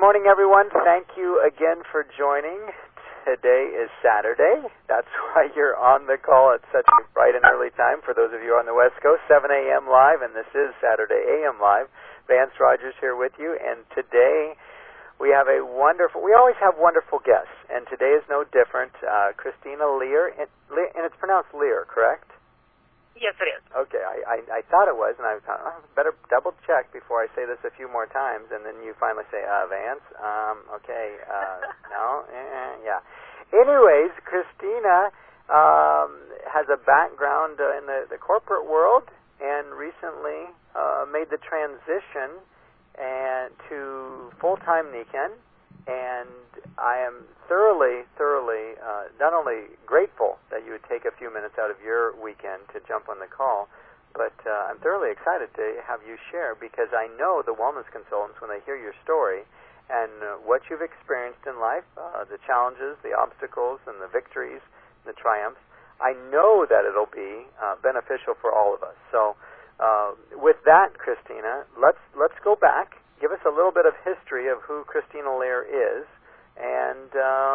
morning, everyone. Thank you again for joining. Today is Saturday. That's why you're on the call at such a bright and early time. For those of you on the West Coast, 7 a.m. live, and this is Saturday a.m. live. Vance Rogers here with you, and today we have we always have wonderful guests, and today is no different. Christina Lear, and it's pronounced Lear, correct? Yes, it is. Okay, I thought it was, and I thought, better double check before I say this a few more times, and then you finally say, Vance, okay, no, yeah. Anyways, Christina has a background in the corporate world, and recently made the transition to full-time NECAN, and I am thoroughly, not only grateful that you would take a few minutes out of your weekend to jump on the call, but I'm thoroughly excited to have you share, because I know the wellness consultants, when they hear your story and what you've experienced in life, the challenges, the obstacles, and the victories, the triumphs, I know that it'll be beneficial for all of us. So with that, Christina, let's go back. Give us a little bit of history of who Christina Lear is, and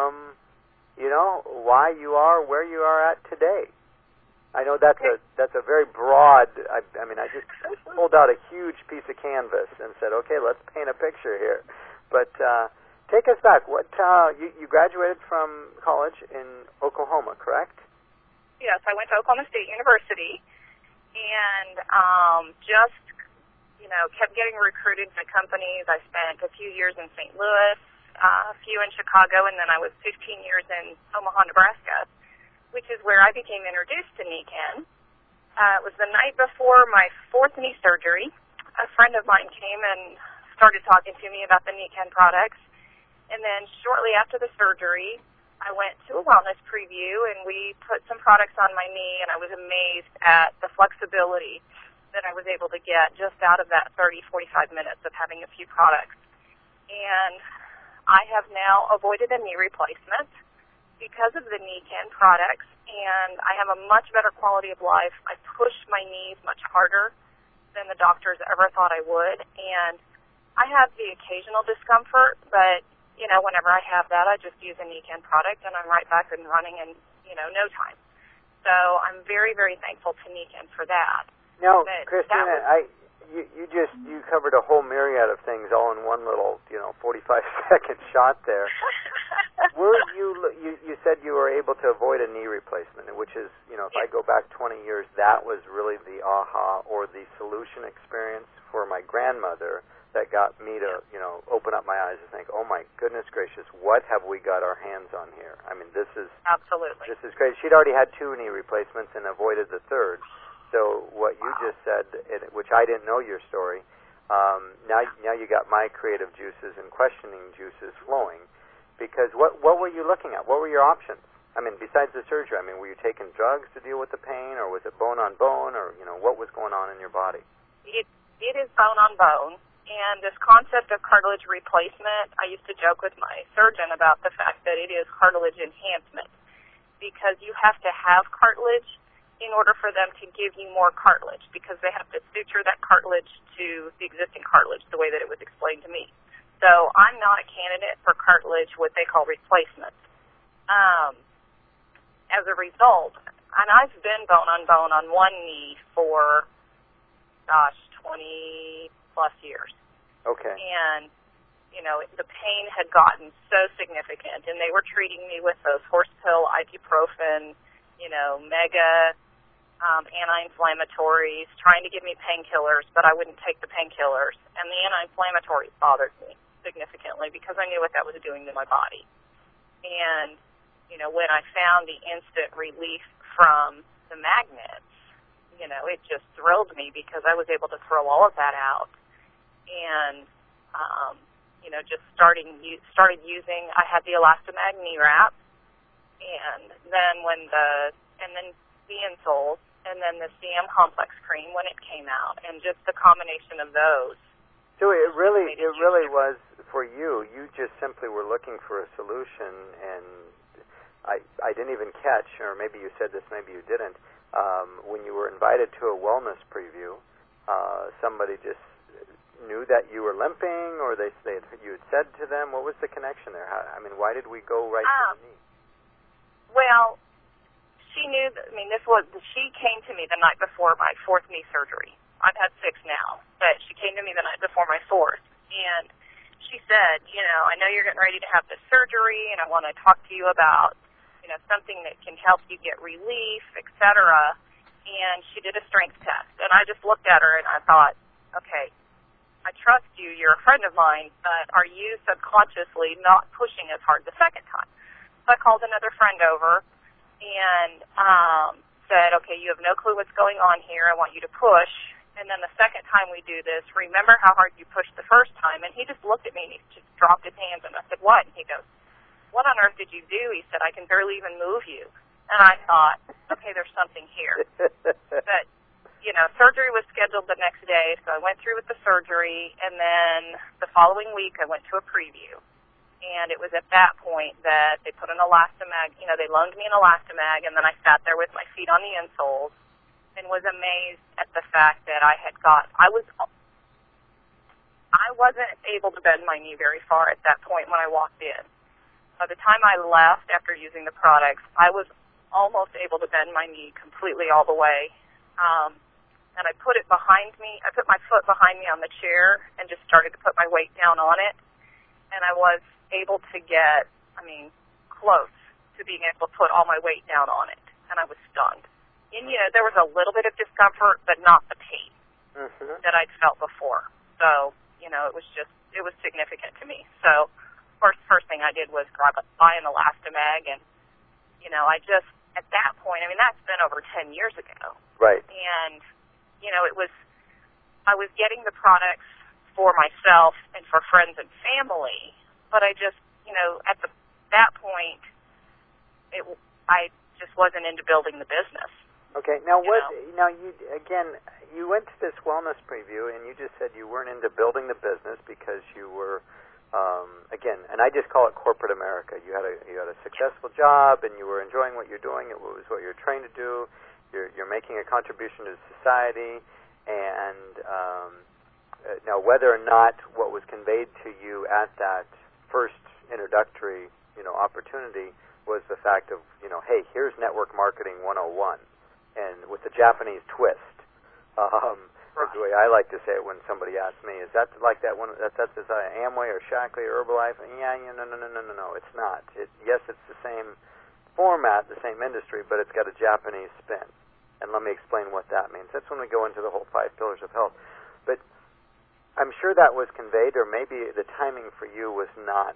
why you are where you are at today. I know that's a very broad. I just pulled out a huge piece of canvas and said, okay, let's paint a picture here. But take us back. What you graduated from college in Oklahoma, correct? Yes, I went to Oklahoma State University, and kept getting recruited to companies. I spent a few years in St. Louis, a few in Chicago, and then I was 15 years in Omaha, Nebraska, which is where I became introduced to NECAN. It was the night before my fourth knee surgery. A friend of mine came and started talking to me about the NECAN products, and then shortly after the surgery, I went to a wellness preview, and we put some products on my knee, and I was amazed at the flexibility that I was able to get just out of that 30, 45 minutes of having a few products. And I have now avoided a knee replacement because of the NECAN products, and I have a much better quality of life. I push my knees much harder than the doctors ever thought I would, and I have the occasional discomfort, but, whenever I have that, I just use a NECAN product, and I'm right back and running in, no time. So I'm very, very thankful to NECAN for that. Now, Christina, you covered a whole myriad of things all in one little, 45-second shot there. You said you were able to avoid a knee replacement, which is, if I go back 20 years, that was really the aha or the solution experience for my grandmother that got me to, open up my eyes and think, oh my goodness gracious, what have we got our hands on here? I mean, this is great. She'd already had 2 knee replacements and avoided the third. So what you just said, which I didn't know your story, now you got my creative juices and questioning juices flowing. Because what were you looking at? What were your options? I mean, besides the surgery, were you taking drugs to deal with the pain, or was it bone on bone, or what was going on in your body? It is bone on bone, and this concept of cartilage replacement, I used to joke with my surgeon about the fact that it is cartilage enhancement, because you have to have cartilage in order for them to give you more cartilage, because they have to suture that cartilage to the existing cartilage, the way that it was explained to me. So I'm not a candidate for cartilage, what they call replacement. As a result, and I've been bone on one knee for, 20-plus years. Okay. And, the pain had gotten so significant, and they were treating me with those horse pill, ibuprofen, mega anti-inflammatories, trying to give me painkillers, but I wouldn't take the painkillers. And the anti-inflammatories bothered me significantly because I knew what that was doing to my body. And, when I found the instant relief from the magnets, it just thrilled me because I was able to throw all of that out. And, just started using, I had the Elastomag knee wrap, and then the insoles, and then the CM Complex cream when it came out, and just the combination of those. So it really was for you. You just simply were looking for a solution, and I didn't even catch, or maybe you said this, maybe you didn't. When you were invited to a wellness preview, somebody just knew that you were limping, or you had said to them? What was the connection there? Why did we go right to the knee? Well, she knew that, she came to me the night before my fourth knee surgery. I've had 6 now, but she came to me the night before my fourth, and she said, I know you're getting ready to have this surgery, and I want to talk to you about, something that can help you get relief, etc. And she did a strength test, and I just looked at her and I thought, okay, I trust you, you're a friend of mine, but are you subconsciously not pushing as hard the second time? So I called another friend over and said, okay, you have no clue what's going on here. I want you to push. And then the second time we do this, remember how hard you pushed the first time? And he just looked at me and he just dropped his hands, and I said, what? And he goes, what on earth did you do? He said, I can barely even move you. And I thought, okay, there's something here. But, surgery was scheduled the next day, so I went through with the surgery, and then the following week I went to a preview. And it was at that point that they put an elastomag, they loaned me an elastomag, and then I sat there with my feet on the insoles and was amazed at the fact that I wasn't able to bend my knee very far at that point when I walked in. By the time I left after using the products, I was almost able to bend my knee completely all the way. And I put it behind me. I put my foot behind me on the chair and just started to put my weight down on it. And I was able to get, close to being able to put all my weight down on it. And I was stunned. And, there was a little bit of discomfort, but not the pain that I'd felt before. So, it was significant to me. So, first thing I did was buy an elastomag, and, I just, at that point, that's been over 10 years ago. Right. And, I was getting the products for myself and for friends and family, but I just, at that point, I just wasn't into building the business. Okay. Now, you went to this wellness preview, and you just said you weren't into building the business because you were, and I just call it corporate America. You had a successful job, and you were enjoying what you're doing. It was what you're trained to do. You're making a contribution to society, and now whether or not what was conveyed to you at that first introductory, opportunity was the fact of, hey, here's network marketing 101, and with the Japanese twist. That's the way I like to say it when somebody asks me, is that like that one? That's Amway or Shaklee or Herbalife? No, it's not. Yes, it's the same format, the same industry, but it's got a Japanese spin. And let me explain what that means. That's when we go into the whole 5 pillars of health. But I'm sure that was conveyed, or maybe the timing for you was not,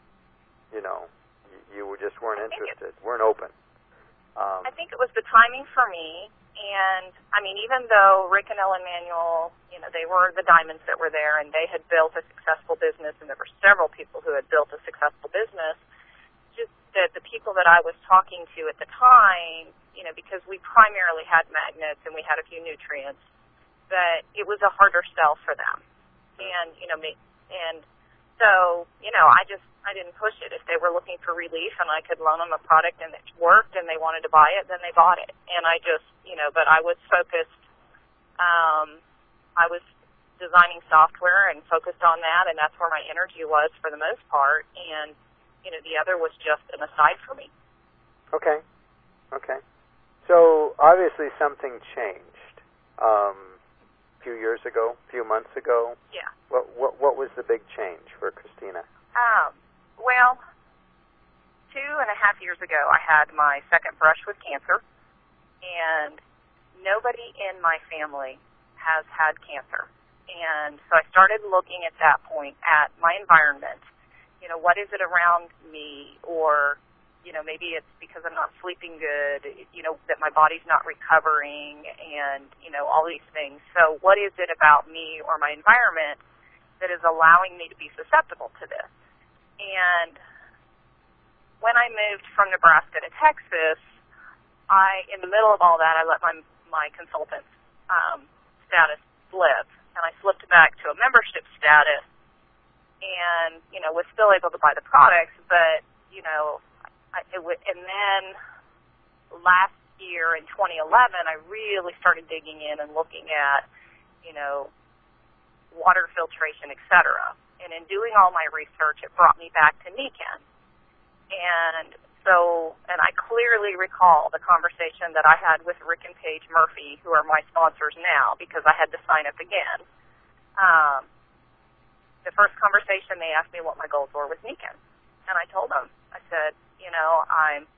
you just weren't interested, weren't open. I think it was the timing for me, and, even though Rick and Ellen Manuel, they were the diamonds that were there, and they had built a successful business, and there were several people who had built a successful business, just that the people that I was talking to at the time, because we primarily had magnets and we had a few nutrients, that it was a harder sell for them. And, so, I didn't push it. If they were looking for relief and I could loan them a product and it worked and they wanted to buy it, then they bought it. And I just, but I was focused, I was designing software and focused on that, and that's where my energy was for the most part. And, the other was just an aside for me. Okay. So, obviously something changed. A few years ago, a few months ago. Yeah. What was the big change for Christina? Well, 2.5 years ago, I had my second brush with cancer, and nobody in my family has had cancer. And so I started looking at that point at my environment. What is it around me? Or, maybe it's because I'm not sleeping good, that my body's not recovering, and, all these things. So what is it about me or my environment that is allowing me to be susceptible to this? And when I moved from Nebraska to Texas, in the middle of all that, I let my consultant status slip, and I slipped back to a membership status, and was still able to buy the products, but and then last year in 2011, I really started digging in and looking at water filtration, etc. And in doing all my research, it brought me back to Nikken. And I clearly recall the conversation that I had with Rick and Paige Murphy, who are my sponsors now, because I had to sign up again. The first conversation, they asked me what my goals were with Nikken. And I told them, I said, I'm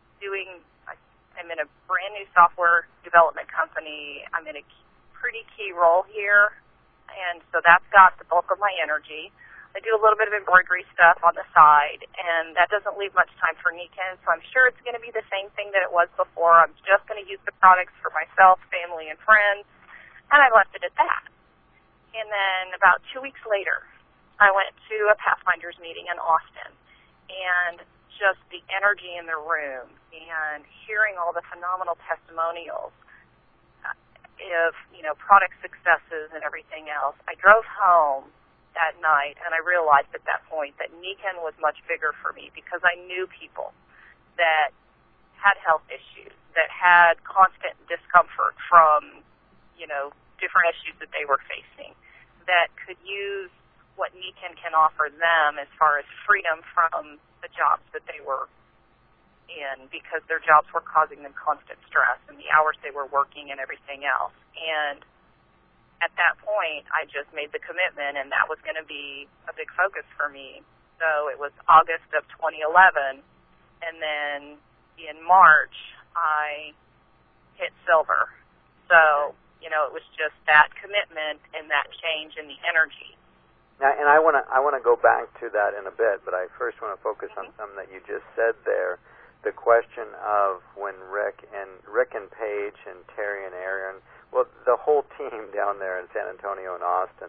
in a brand new software development company. I'm in a pretty key role here, and so that's got the bulk of my energy. I do a little bit of embroidery stuff on the side, and that doesn't leave much time for Nikken, so I'm sure it's going to be the same thing that it was before. I'm just going to use the products for myself, family, and friends, and I left it at that. And then about 2 weeks later, I went to a Pathfinders meeting in Austin, and just the energy in the room and hearing all the phenomenal testimonials of, product successes and everything else, I drove home that night, and I realized at that point that Nikken was much bigger for me because I knew people that had health issues, that had constant discomfort from, different issues that they were facing, that could use what Nikken can offer them as far as freedom from the jobs that they were in because their jobs were causing them constant stress and the hours they were working and everything else. And at that point, I just made the commitment, and that was going to be a big focus for me. So it was August of 2011, and then in March, I hit silver. So, it was just that commitment and that change in the energy. Now, and I want to go back to that in a bit, but I first want to focus on something that you just said there. The question of when Rick and Paige and Terry and Aaron, well, the whole team down there in San Antonio and Austin,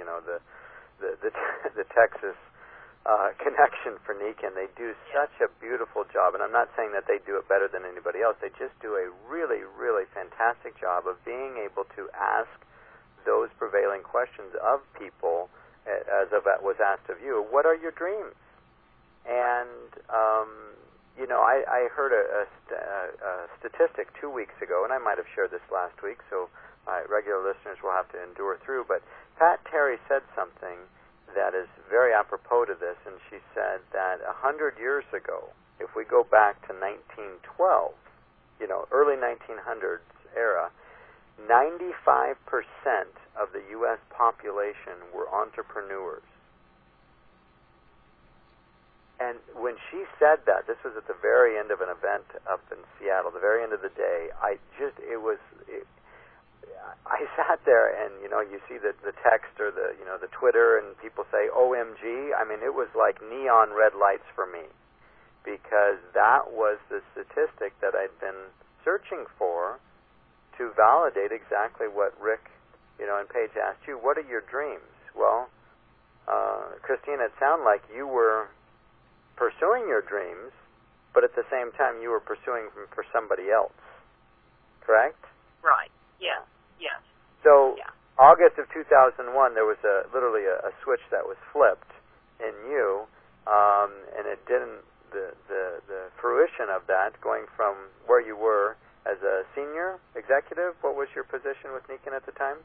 the Texas connection for Nikken, they do such a beautiful job. And I'm not saying that they do it better than anybody else. They just do a really, really fantastic job of being able to ask those prevailing questions of people, as was asked of you. What are your dreams? And I heard a statistic 2 weeks ago, and I might have shared this last week, so regular listeners will have to endure through, but Pat Terry said something that is very apropos to this, and she said that 100 years ago, if we go back to 1912, early 1900s era, 95% of the U.S. population were entrepreneurs. And when she said that, this was at the very end of an event up in Seattle, the very end of the day, I sat there and, you see the text or the Twitter and people say, OMG. I mean, it was like neon red lights for me because that was the statistic that I'd been searching for to validate exactly what Rick, and Paige asked you, what are your dreams? Well, Christine, it sounded like you were pursuing your dreams, but at the same time you were pursuing them for somebody else, correct? Right, yes. So, August of 2001, there was literally a switch that was flipped in you, and it didn't, the fruition of that, going from where you were as a senior executive, what was your position with Nikken at the time?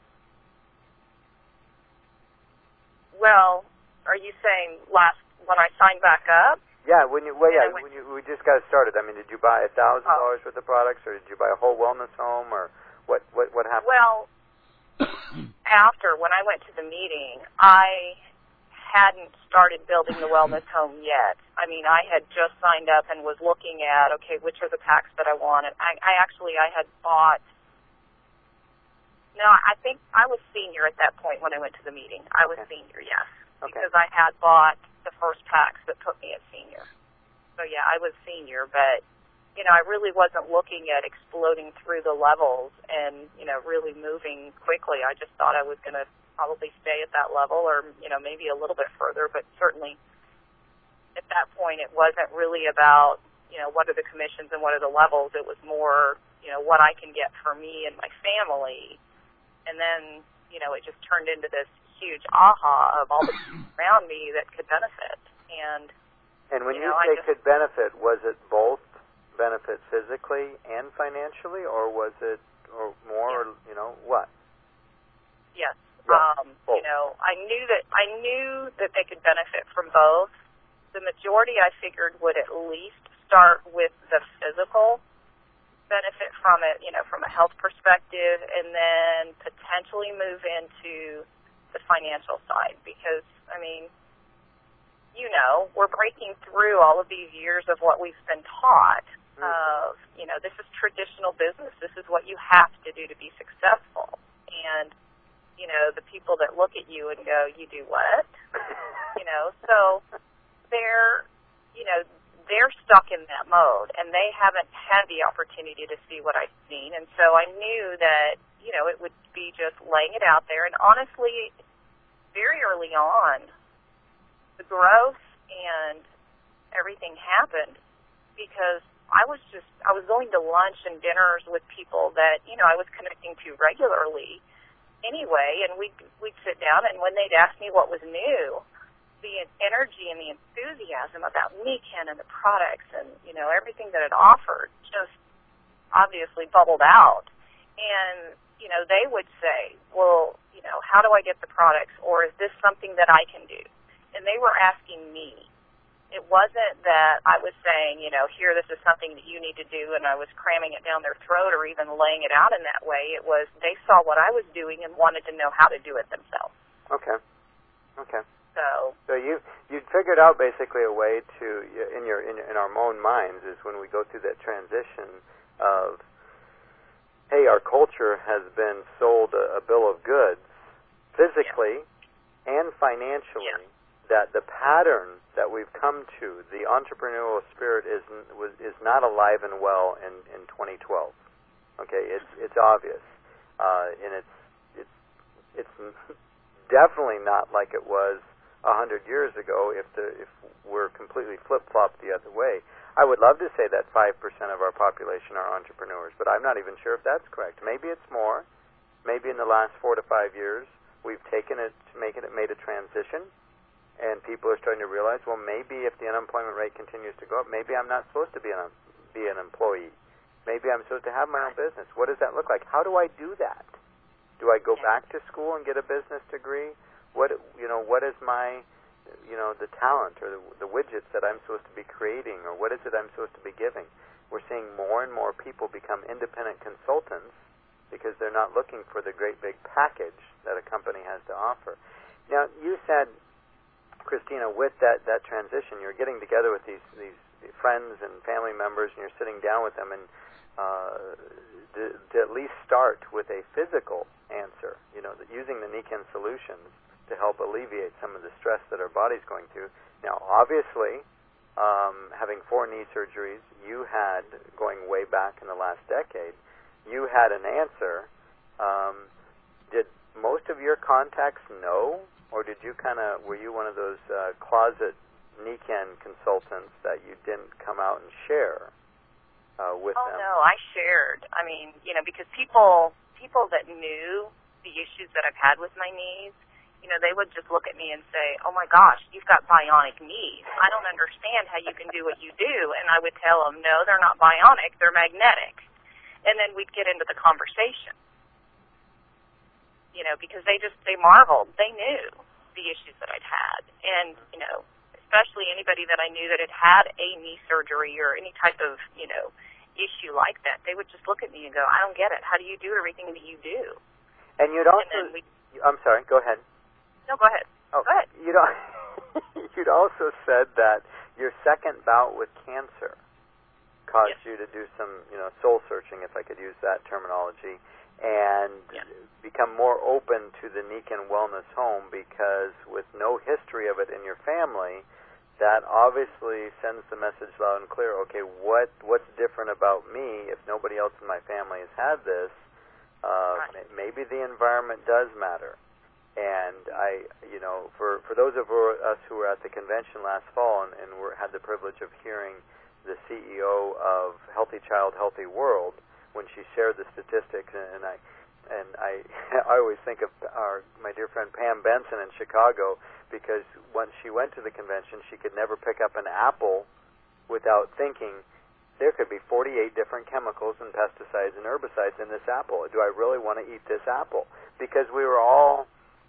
Well, are you saying when I signed back up? Yeah, we just got started. I mean, did you buy $1,000 worth of products, or did you buy a whole wellness home, or what happened? Well, when I went to the meeting, I hadn't started building the wellness home yet. I mean, I had just signed up and was looking at, okay, which are the packs that I wanted. I had bought. No, I think I was senior at that point when I went to the meeting. I was senior, yes, because I had bought the first packs that put me at senior. So yeah, I was senior, but I really wasn't looking at exploding through the levels and really moving quickly. I just thought I was going to probably stay at that level, or maybe a little bit further. But certainly, at that point, it wasn't really about what are the commissions and what are the levels. It was more what I can get for me and my family. And then, it just turned into this huge aha of all the people around me that could benefit. And when you say could benefit, was it both benefit physically and financially, or was it more, what? Yes. Both. I knew that they could benefit from both. The majority, I figured, would at least start with the physical benefit from it, from a health perspective, and then potentially move into the financial side because, we're breaking through all of these years of what we've been taught of, this is traditional business. This is what you have to do to be successful. And, the people that look at you and go, you do what? So they're stuck in that mode, and they haven't had the opportunity to see what I've seen. And so I knew that, it would be just laying it out there. And honestly, very early on, the growth and everything happened because I was going to lunch and dinners with people that, I was connecting to regularly anyway, and we'd sit down, and when they'd ask me what was new, the energy and the enthusiasm about NECANN and the products and, everything that it offered just obviously bubbled out. And, they would say, well, how do I get the products, or is this something that I can do? And they were asking me. It wasn't that I was saying, here, this is something that you need to do, and I was cramming it down their throat or even laying it out in that way. It was they saw what I was doing and wanted to know how to do it themselves. Okay. So you'd figured out basically a way to in our own minds is when we go through that transition of, hey, our culture has been sold a bill of goods physically and financially. That the pattern that we've come to, the entrepreneurial spirit is not alive and well in 2012. Okay, it's obvious, and it's definitely not like it was 100 years ago. If we're completely flip-flopped the other way, I would love to say that 5% of our population are entrepreneurs, but I'm not even sure if that's correct. Maybe it's more. Maybe in the last 4 to 5 years we've taken it to made a transition. And people are starting to realize, well, maybe if the unemployment rate continues to go up, maybe I'm not supposed to be an employee. Maybe I'm supposed to have my own business. What does that look like? How do I do that? Do I go back to school and get a business degree? What is my, the talent or the widgets that I'm supposed to be creating, or what is it I'm supposed to be giving? We're seeing more and more people become independent consultants because they're not looking for the great big package that a company has to offer. Now, you said, Christina, with that transition, you're getting together with these friends and family members, and you're sitting down with them, and to at least start with a physical answer, using the NECANN solutions to help alleviate some of the stress that our body's going through. Now, obviously, having 4 knee surgeries, you had, going way back in the last decade, you had an answer. Did most of your contacts know? Or were you one of those closet NECANN consultants that you didn't come out and share with them? Oh, no, I shared. Because people that knew the issues that I've had with my knees, they would just look at me and say, oh, my gosh, you've got bionic knees. I don't understand how you can do what you do. And I would tell them, no, they're not bionic, they're magnetic. And then we'd get into the conversation. Because they marveled. They knew the issues that I'd had. And, especially anybody that I knew that had a knee surgery or any type of, issue like that, they would just look at me and go, I don't get it. How do you do everything that you do? And you'd also... I'm sorry, go ahead. No, go ahead. Oh, go ahead. You'd also said that your second bout with cancer caused you to do some, soul searching, if I could use that terminology, and become more open to the NECANN Wellness Home, because with no history of it in your family, that obviously sends the message loud and clear, okay, what's different about me if nobody else in my family has had this? Maybe the environment does matter. And for those of us who were at the convention last fall and had the privilege of hearing the CEO of Healthy Child, Healthy World, when she shared the statistics, and I always think of my dear friend Pam Benson in Chicago, because when she went to the convention, she could never pick up an apple without thinking, there could be 48 different chemicals and pesticides and herbicides in this apple. Do I really want to eat this apple? Because we were all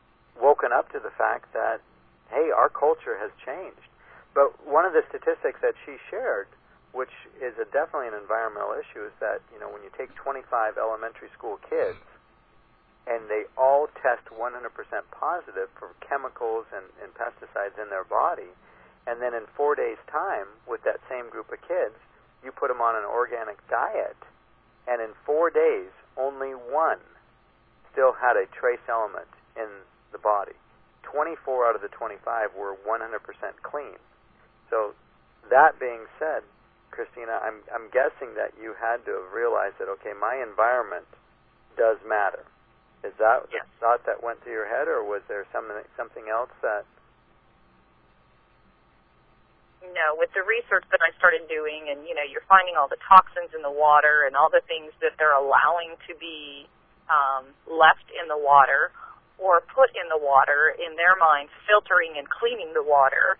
woken up to the fact that, hey, our culture has changed. But one of the statistics that she shared, which is definitely an environmental issue, is that, when you take 25 elementary school kids and they all test 100% positive for chemicals and pesticides in their body, and then in 4 days' time with that same group of kids, you put them on an organic diet, and in 4 days, only one still had a trace element in the body. 24 out of the 25 were 100% clean. So that being said, Christina, I'm guessing that you had to have realized that, okay, my environment does matter. Is that the thought that went through your head, or was there something else that... No, with the research that I started doing, and, you're finding all the toxins in the water and all the things that they're allowing to be left in the water or put in the water, in their minds, filtering and cleaning the water,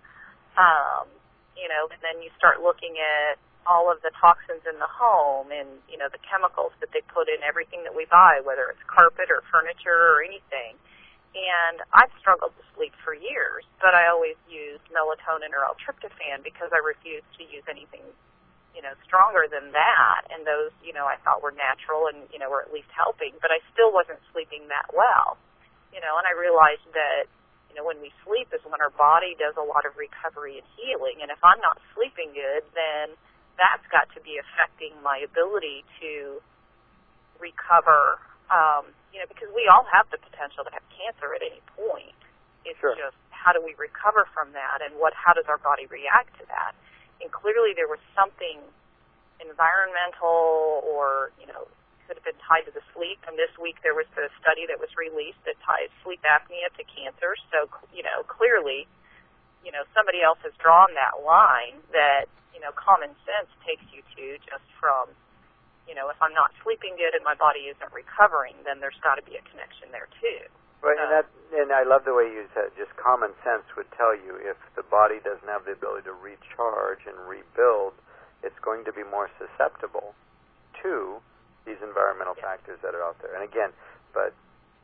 and then you start looking at all of the toxins in the home and, the chemicals that they put in everything that we buy, whether it's carpet or furniture or anything. And I've struggled to sleep for years, but I always used melatonin or L-tryptophan because I refused to use anything, stronger than that. And those, I thought were natural and, were at least helping, but I still wasn't sleeping that well. And I realized that, when we sleep is when our body does a lot of recovery and healing. And if I'm not sleeping good, then that's got to be affecting my ability to recover, because we all have the potential to have cancer at any point. It's just how do we recover from that, and how does our body react to that? And clearly there was something environmental or, could have been tied to the sleep. And this week there was a study that was released that ties sleep apnea to cancer. So, clearly, somebody else has drawn that line that, common sense takes you to just from, if I'm not sleeping good and my body isn't recovering, then there's got to be a connection there too. Right, and I love the way you said just common sense would tell you if the body doesn't have the ability to recharge and rebuild, it's going to be more susceptible to these environmental factors that are out there. And again, but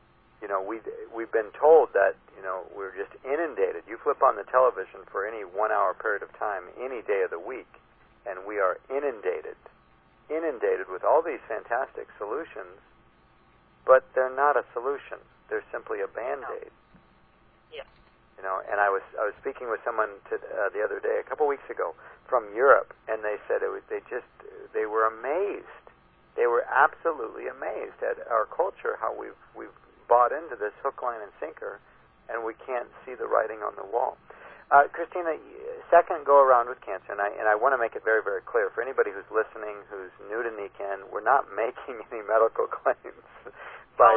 we've been told that we're just inundated. You flip on the television for any 1 hour period of time, any day of the week, and we are inundated with all these fantastic solutions, but they're not a solution. They're simply a Band-Aid. Yeah. And I was speaking with someone the other day, a couple weeks ago, from Europe, and they said they were amazed. They were absolutely amazed at our culture, how we've bought into this hook, line, and sinker, and we can't see the writing on the wall. Christina, second go around with cancer, and I want to make it very, very clear for anybody who's listening, who's new to NECAN, we're not making any medical claims by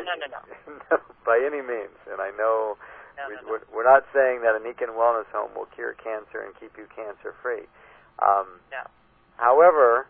any means, and I know we're not saying that a NECAN wellness home will cure cancer and keep you cancer free. No. However,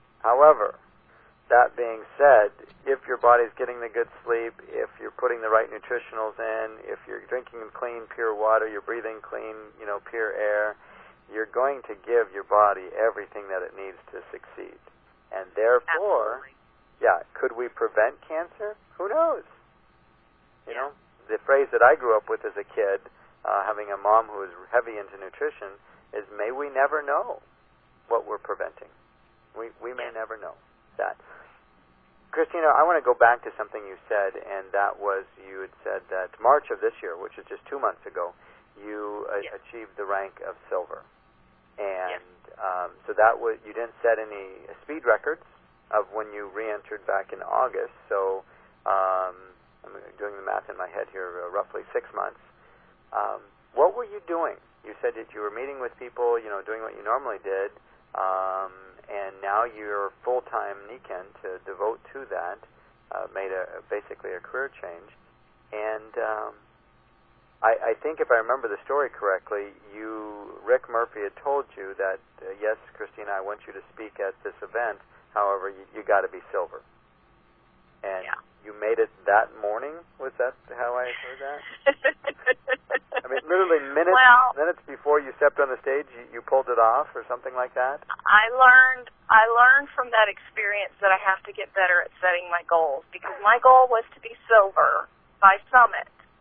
that being said, if your body's getting the good sleep, if you're putting the right nutritionals in, if you're drinking clean, pure water, you're breathing clean, pure air, you're going to give your body everything that it needs to succeed. And therefore, could we prevent cancer? Who knows? You know, the phrase that I grew up with as a kid, having a mom who was heavy into nutrition, is may we never know what we're preventing. We may never know that. Christina, I want to go back to something you said, and that was you had said that March of this year, which is just 2 months ago, you achieved the rank of silver. And so that was, you didn't set any speed records of when you re-entered back in August. So I'm doing the math in my head here, roughly 6 months. What were you doing? You said that you were meeting with people, doing what you normally did, and now you're full-time NECAN to devote to that, made basically a career change. And I think if I remember the story correctly, Rick Murphy had told you that, yes, Christina, I want you to speak at this event, however, you got to be silver. And you made it that morning? Was that how I heard that? I mean, literally minutes before you stepped on the stage, you pulled it off or something like that? I learned from that experience that I have to get better at setting my goals, because my goal was to be silver by Summit,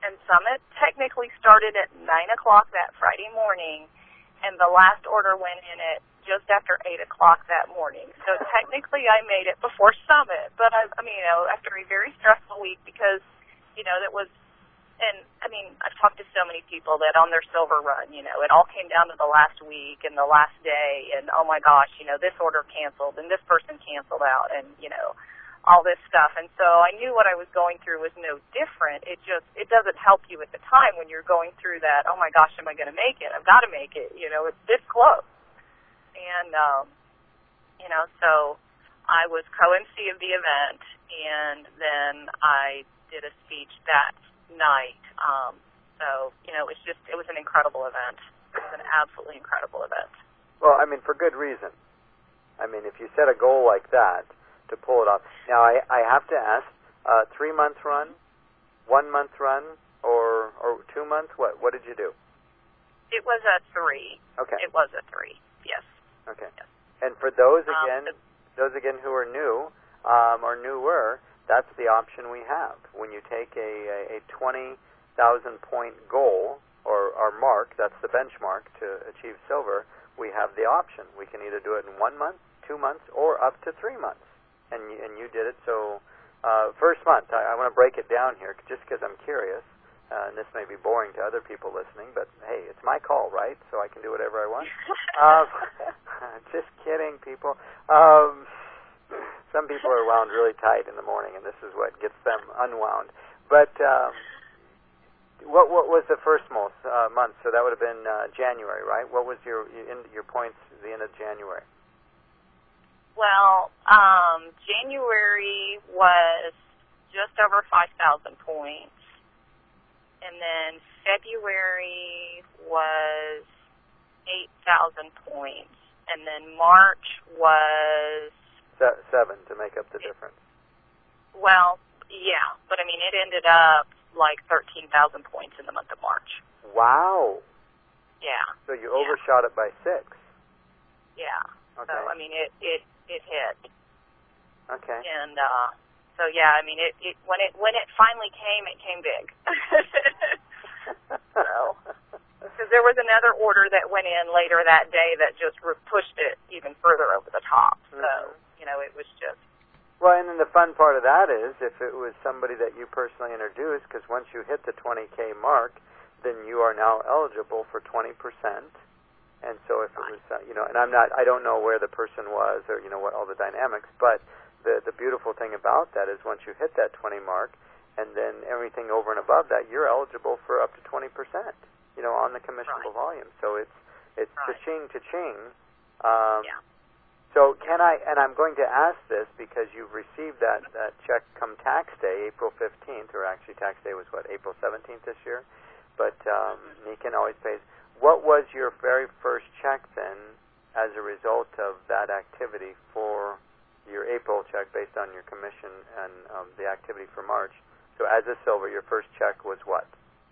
And Summit technically started at 9 o'clock that Friday morning, and the last order went in at just after 8 o'clock that morning. So technically I made it before Summit, but after a very stressful week because, that was, and I've talked to so many people that on their silver run, it all came down to the last week and the last day, and oh my gosh, this order canceled and this person canceled out, and, all this stuff. And so I knew what I was going through was no different. It doesn't help you at the time when you're going through that, oh my gosh, am I going to make it? I've got to make it. It's this close. And, so I was co-MC of the event, and then I did a speech that night. It was an incredible event. It was an absolutely incredible event. Well, for good reason. If you set a goal like that, to pull it off. Now, I have to ask, 3-month run, 1-month run, or 2 months? What did you do? It was a 3. Okay. It was a 3. Yes. Okay. Yes. And for those again who are new or newer, that's the option we have. When you take a 20,000 point goal or mark, that's the benchmark to achieve silver, we have the option. We can either do it in 1 month, 2 months, or up to 3 months. And you did it. So first month, I want to break it down here just because I'm curious. And this may be boring to other people listening, but hey, it's my call, right? So I can do whatever I want. Just kidding, people. Some people are wound really tight in the morning, and this is what gets them unwound. But what was the first month? So that would have been January, right? What was your points at the end of January? Well, January was just over 5,000 points, and then February was 8,000 points, and then March was 7 to make up the difference. Well, yeah, but it ended up like 13,000 points in the month of March. Wow. Yeah. So you overshot it by 6. Yeah. Okay. So it hit. Okay. And when it finally came, it came big. So, because there was another order that went in later that day that just pushed it even further over the top. So, it was just. Well, and then the fun part of that is if it was somebody that you personally introduced, because once you hit the 20K mark, then you are now eligible for 20%. And so if it was, and I don't know where the person was or, what all the dynamics, but the beautiful thing about that is once you hit that 20 mark, and then everything over and above that, you're eligible for up to 20%, on the commissionable volume. So it's cha-ching, cha-ching. Yeah. So can I, and I'm going to ask this because you've received that check come tax day, April 15th, or actually tax day was April 17th this year? But Niken always pays. What was your very first check then as a result of that activity for your April check based on your commission and the activity for March? So as a silver, your first check was what?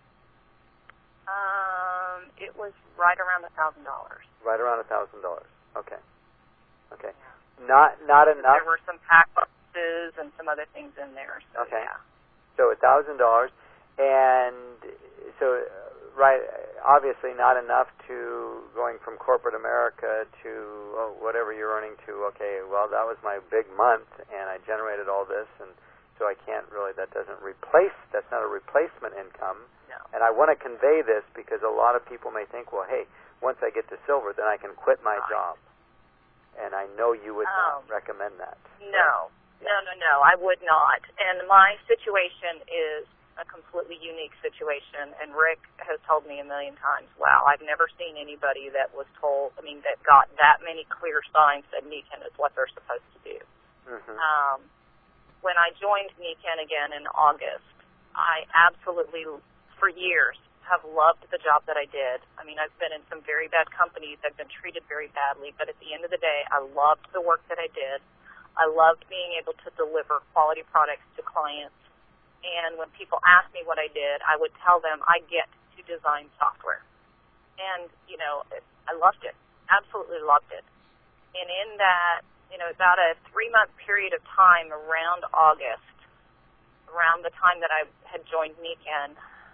It was right around $1,000. Right around $1,000. Okay. Okay. Yeah. Not enough. There were some tax boxes and some other things in there. So, okay. Yeah. So $1,000, and so right, obviously not enough to going from corporate America to whatever you're earning to. Okay, well that was my big month, and I generated all this, and so I can't really. That's not a replacement income. No. And I want to convey this because a lot of people may think, well, hey, once I get to silver, then I can quit my job. And I know you would not recommend that. No. No, I would not. And my situation is a completely unique situation, and Rick has told me a million times, wow, I've never seen anybody that that got that many clear signs that Niken is what they're supposed to do. Mm-hmm. When I joined Niken again in August, I absolutely, for years, have loved the job that I did. I've been in some very bad companies. I've been treated very badly, but at the end of the day, I loved the work that I did. I loved being able to deliver quality products to clients. And when people asked me what I did, I would tell them I get to design software. And, I loved it. Absolutely loved it. And in that, about a 3-month period of time around August, around the time that I had joined Niken,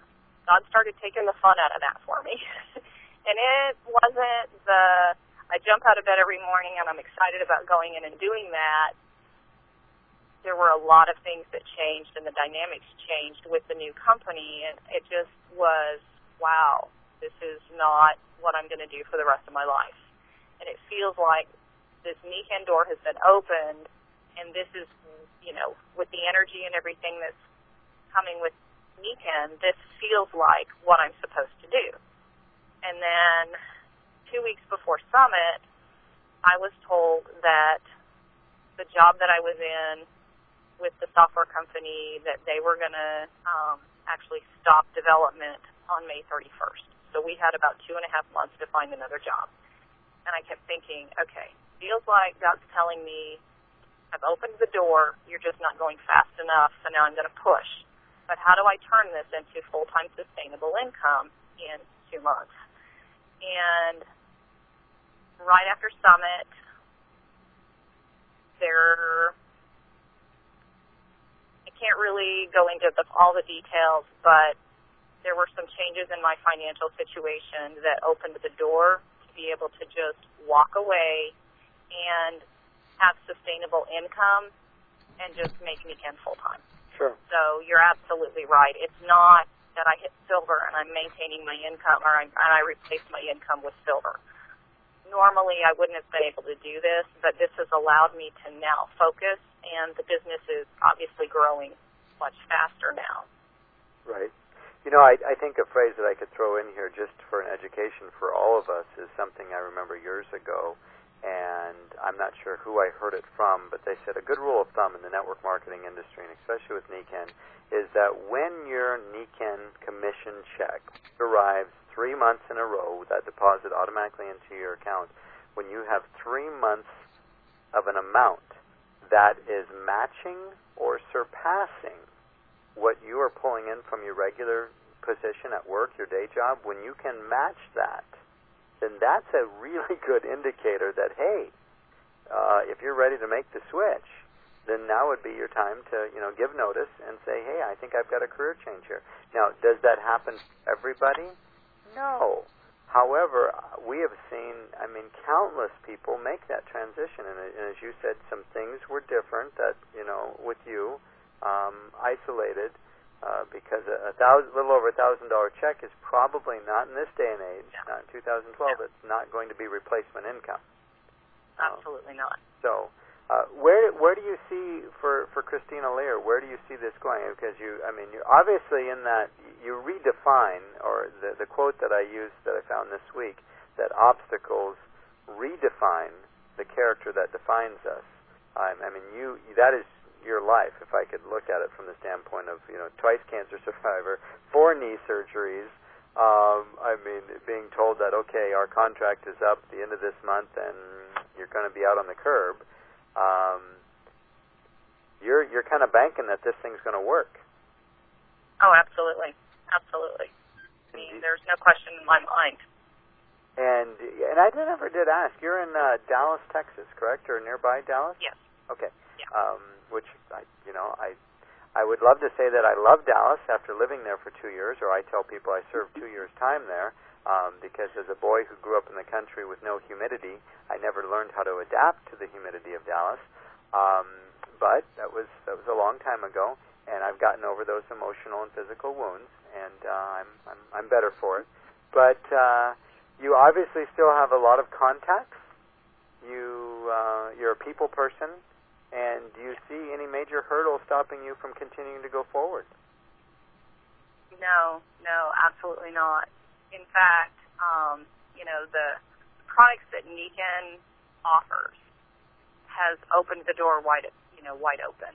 God started taking the fun out of that for me. And it wasn't I jump out of bed every morning and I'm excited about going in and doing that. There were a lot of things that changed and the dynamics changed with the new company, and it just was, wow, this is not what I'm going to do for the rest of my life. And it feels like this Nikken door has been opened, and this is, with the energy and everything that's coming with Nikken, this feels like what I'm supposed to do. And then 2 weeks before Summit, I was told that the job that I was in with the software company, that they were going to actually stop development on May 31st. So we had about 2.5 months to find another job. And I kept thinking, okay, feels like God's telling me I've opened the door, you're just not going fast enough, so now I'm going to push. But how do I turn this into full-time sustainable income in 2 months? And right after Summit, I can't really go into all the details, but there were some changes in my financial situation that opened the door to be able to just walk away and have sustainable income and just make Nikken full-time. Sure. So you're absolutely right. It's not that I hit silver and I'm maintaining my income, or I replace my income with silver. Normally, I wouldn't have been able to do this, but this has allowed me to now focus, and the business is obviously growing much faster now. Right. I think a phrase that I could throw in here just for an education for all of us is something I remember years ago, and I'm not sure who I heard it from, but they said a good rule of thumb in the network marketing industry, and especially with Nikken, is that when your Nikken commission check arrives 3 months in a row, that deposit automatically into your account, when you have 3 months of an amount that is matching or surpassing what you are pulling in from your regular position at work, your day job, when you can match that, then that's a really good indicator that, hey, if you're ready to make the switch, then now would be your time to, give notice and say, hey, I think I've got a career change here. Now, does that happen to everybody? No. However, we have seen, countless people make that transition. And as you said, some things were different that, with you, isolated, because a little over $1,000 check is probably not in this day and age, not in 2012, it's not going to be replacement income. Absolutely not. So, where do you see for Christina Lear? Where do you see this going? Because you're obviously in that you redefine, or the quote that I used that I found this week, that obstacles redefine the character that defines us. That is your life. If I could look at it from the standpoint of twice cancer survivor, 4 knee surgeries. Being told that, okay, our contract is up at the end of this month and you're going to be out on the curb. You're kind of banking that this thing's going to work. Oh, absolutely. Absolutely. There's no question in my mind. And I never did ask, you're in Dallas, Texas, correct? Or nearby Dallas? Yes. Okay. Yeah. Which, I would love to say that I love Dallas after living there for 2 years, or I tell people I served 2 years' time there, because as a boy who grew up in the country with no humidity, I never learned how to adapt to the humidity of Dallas. But that was a long time ago, and I've gotten over those emotional and physical wounds, and I'm better for it. But you obviously still have a lot of contacts. You're a people person. And do you see any major hurdles stopping you from continuing to go forward? No, absolutely not. In fact, the products that Nikken offers has opened the door wide open.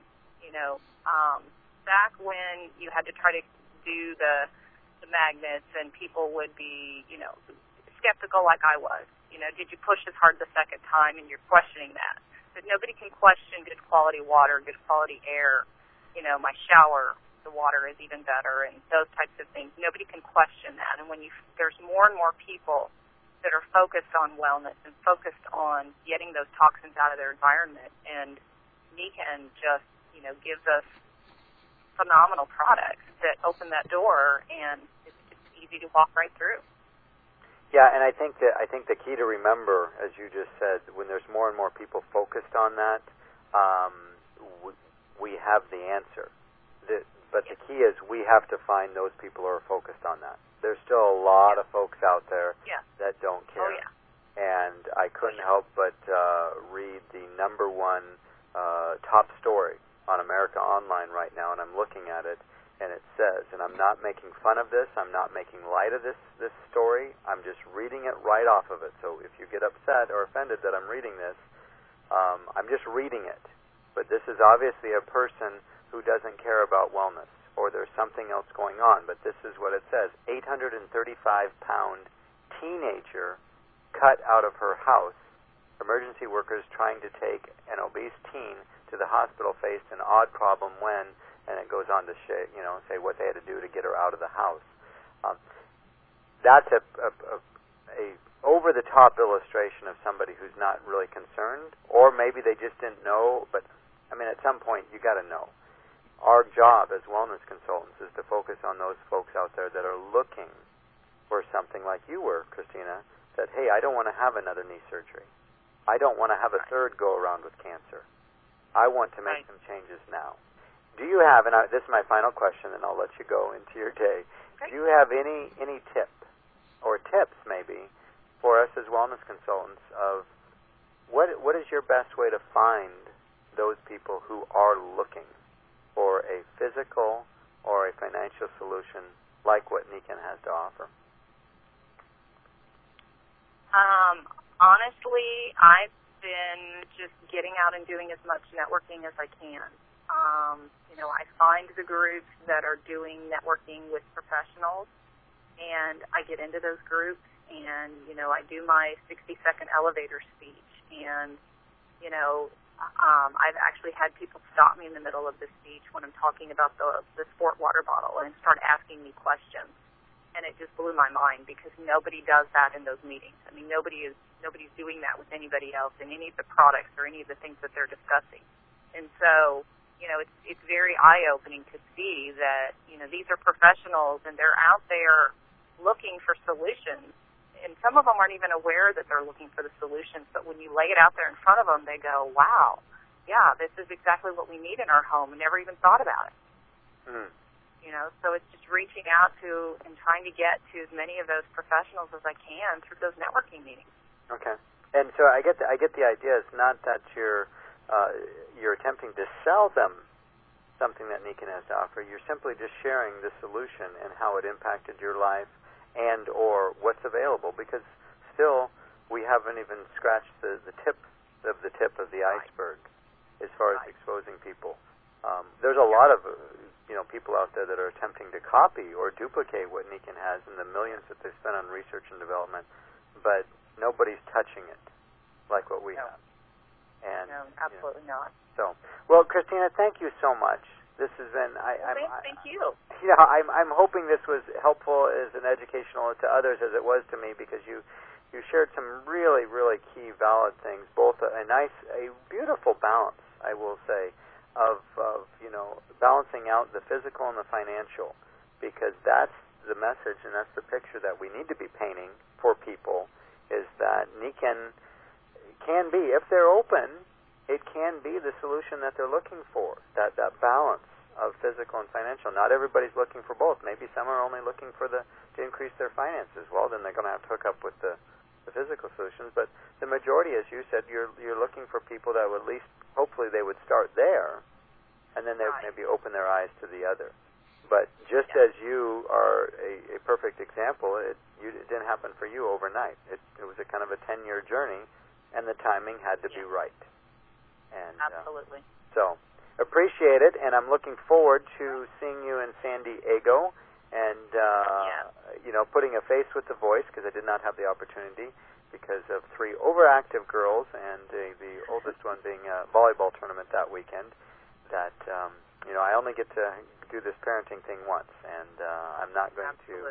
Back when you had to try to do the magnets and people would be, skeptical like I was. Did you push as hard the second time, and you're questioning that. But nobody can question good quality water, good quality air. My shower, the water is even better, and those types of things. Nobody can question that. And when there's more and more people that are focused on wellness and focused on getting those toxins out of their environment, and Nikken just, gives us phenomenal products that open that door, and it's easy to walk right through. Yeah, and I think the key to remember, as you just said, when there's more and more people focused on that, we have the answer. But the key is we have to find those people who are focused on that. There's still a lot of folks out there that don't care. Oh, yeah. And I couldn't help but read the number one top story on America Online right now, and I'm looking at it, and it says, and I'm not making fun of this, I'm not making light of this story, I'm just reading it right off of it. So if you get upset or offended that I'm reading this, I'm just reading it. But this is obviously a person who doesn't care about wellness, or there's something else going on. But this is what it says: 835-pound teenager cut out of her house. Emergency workers trying to take an obese teen to the hospital faced an odd problem when, and it goes on to say what they had to do to get her out of the house. That's a over-the-top illustration of somebody who's not really concerned, or maybe they just didn't know. But I mean, at some point you got to know. Our job as wellness consultants is to focus on those folks out there that are looking for something like you were, Christina, that, hey, I don't want to have another knee surgery. I don't want to have a third go-around with cancer. I want to make some changes now. Do you have, and this is my final question, and I'll let you go into your day, do you have any tip or tips maybe for us as wellness consultants of what is your best way to find those people who are looking for a physical or a financial solution like what Nikken has to offer? Honestly, I've been just getting out and doing as much networking as I can. I find the groups that are doing networking with professionals, and I get into those groups, and, I do my 60-second elevator speech, and, I've actually had people stop me in the middle of the speech when I'm talking about the sport water bottle and start asking me questions. And it just blew my mind because nobody does that in those meetings. I mean, nobody's doing that with anybody else in any of the products or any of the things that they're discussing. And so, it's very eye-opening to see that, these are professionals and they're out there looking for solutions. And some of them aren't even aware that they're looking for the solutions, but when you lay it out there in front of them, they go, wow, yeah, this is exactly what we need in our home. We never even thought about it. Mm. So it's just reaching out to and trying to get to as many of those professionals as I can through those networking meetings. Okay. And so I get the idea. It's not that you're attempting to sell them something that Nikken has to offer. You're simply just sharing the solution and how it impacted your life and or what's available, because still we haven't even scratched the tip of the iceberg as far as exposing people. There's a lot of people out there that are attempting to copy or duplicate what Nikken has and the millions that they spend on research and development, but nobody's touching it like what we have. And, no, absolutely not. So, well, Christina, thank you so much. This has been. Thank you. I'm hoping this was helpful as an educational to others as it was to me, because you shared some really, really key, valid things. Both a beautiful balance, I will say, of balancing out the physical and the financial, because that's the message and that's the picture that we need to be painting for people. Is that Nikken can be, if they're open, it can be the solution that they're looking for, that balance of physical and financial. Not everybody's looking for both. Maybe some are only looking for to increase their finances. Well, then they're going to have to hook up with the physical solutions. But the majority, as you said, you're looking for people that would at least, hopefully they would start there, and then they would maybe open their eyes to the other. But just as you are a perfect example, it didn't happen for you overnight. It was a kind of a 10-year journey, and the timing had to be right. And, absolutely. So appreciate it, and I'm looking forward to seeing you in San Diego, and putting a face with the voice, because I did not have the opportunity because of 3 overactive girls, and the oldest one being a volleyball tournament that weekend. That I only get to do this parenting thing once, and I'm not going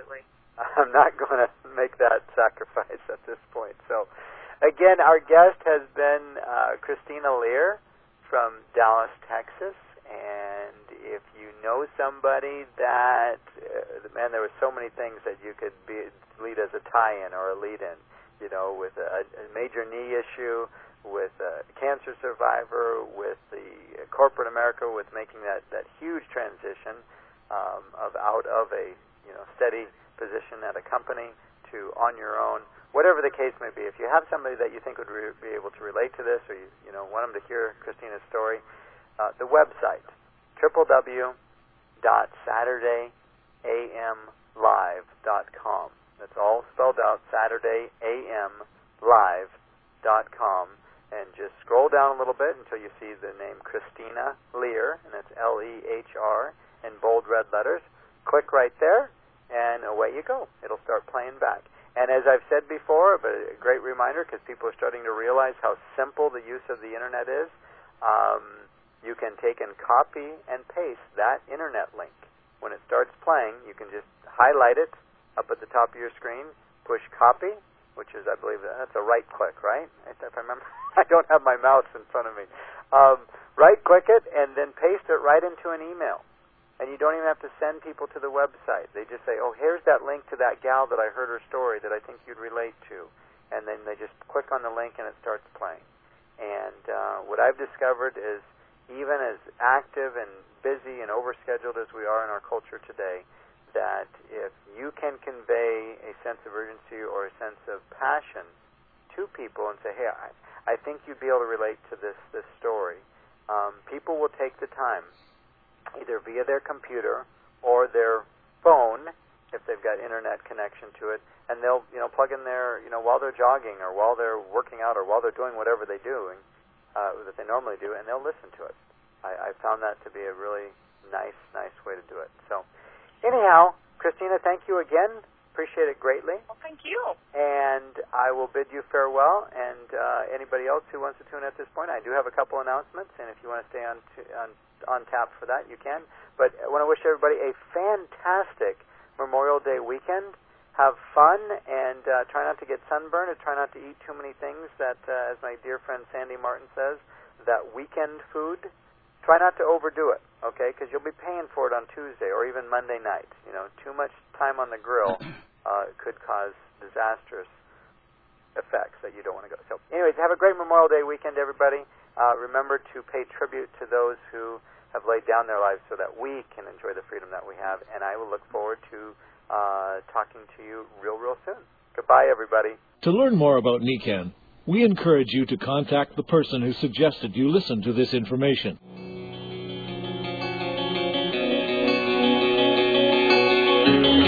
to make that sacrifice at this point. So. Again, our guest has been Christina Lear from Dallas, Texas, and if you know somebody that, man, there were so many things that you could lead as a tie-in or a lead-in, you know, with a major knee issue, with a cancer survivor, with the corporate America, with making that huge transition out of a steady position at a company to on your own, whatever the case may be. If you have somebody that you think would be able to relate to this, or you want them to hear Christina's story, the website, www.SaturdayAMLive.com. That's all spelled out, SaturdayAMLive.com. And just scroll down a little bit until you see the name Christina Lehr, and that's L-E-H-R in bold red letters. Click right there, and away you go. It'll start playing back. And as I've said before, but a great reminder, because people are starting to realize how simple the use of the Internet is, you can take and copy and paste that Internet link. When it starts playing, you can just highlight it up at the top of your screen, push copy, which is, I believe, that's a right click, right? If I remember, I don't have my mouse in front of me. Right click it and then paste it right into an email. And you don't even have to send people to the website. They just say, oh, here's that link to that gal that I heard her story that I think you'd relate to. And then they just click on the link and it starts playing. And what I've discovered is, even as active and busy and overscheduled as we are in our culture today, that if you can convey a sense of urgency or a sense of passion to people and say, hey, I think you'd be able to relate to this story, people will take the time, either via their computer or their phone, if they've got Internet connection to it, and they'll plug in their, while they're jogging or while they're working out or while they're doing whatever they're doing, that they normally do, and they'll listen to it. I found that to be a really nice way to do it. So, anyhow, Christina, thank you again. Appreciate it greatly. Well, thank you. And I will bid you farewell. And anybody else who wants to tune in at this point, I do have a couple announcements, and if you want to stay on tap for that, you can. But I want to wish everybody a fantastic Memorial Day weekend. Have fun, and try not to get sunburned, and try not to eat too many things that, as my dear friend Sandy Martin says, that weekend food. Try not to overdo it, okay, because you'll be paying for it on Tuesday or even Monday night. Too much time on the grill could cause disastrous effects that you don't want to go. So, anyways, have a great Memorial Day weekend, everybody. Remember to pay tribute to those who have laid down their lives so that we can enjoy the freedom that we have, and I will look forward to talking to you real soon. Goodbye, everybody. To learn more about NECAN, we encourage you to contact the person who suggested you listen to this information.